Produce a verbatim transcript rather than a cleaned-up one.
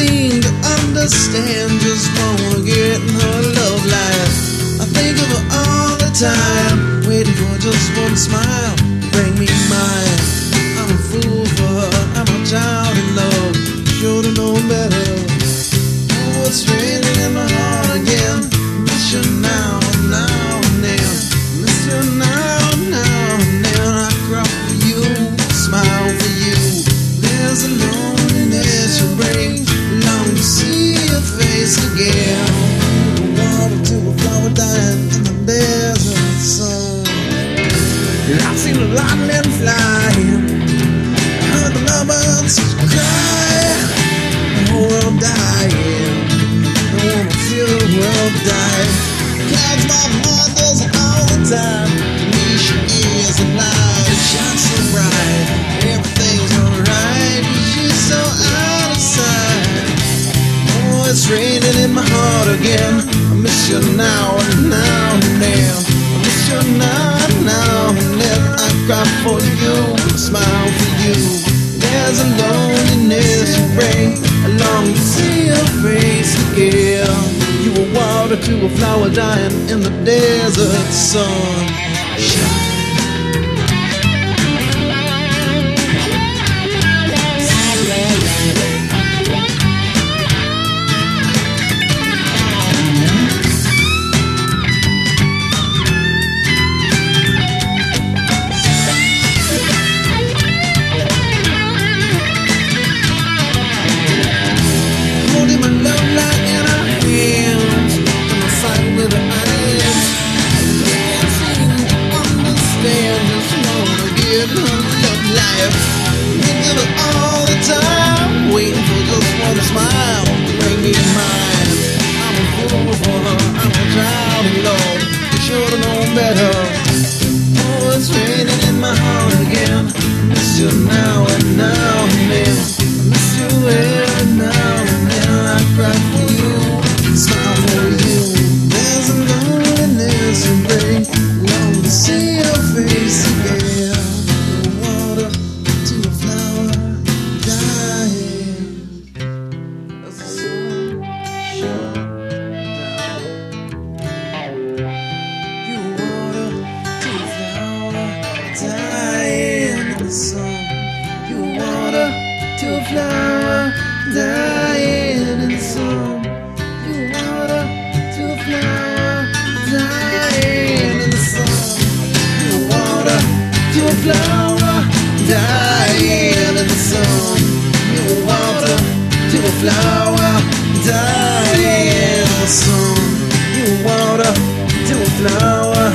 seem to understand. Just wanna get in her love life. I think of her all the time, waiting for just one smile to bring me mine. I'm a fool for her, I'm a child in love. Should've known better. Oh, it's raining in my heart again. Miss you now and now and then. Miss you now and now and then. I cry for you, smile for you. There's a loneliness you bring. Long to see your face again. Water to a flower dying in the desert sun. I've seen a lot of them flying. I heard the lovebirds cry. The whole world dying. I wanna feel the world die. Clouds my heart does all the time. To me she is a light. It shines so bright. Everything's alright. She's so out of sight. Oh, it's raining in my heart again. I miss you now and now and then. I miss you now and now and then. I cry for you, smile for you. There's a loneliness you bring. I long to see your face again. You were water to a flower dying in the desert sun. Flower dying in the sun. You water to a flower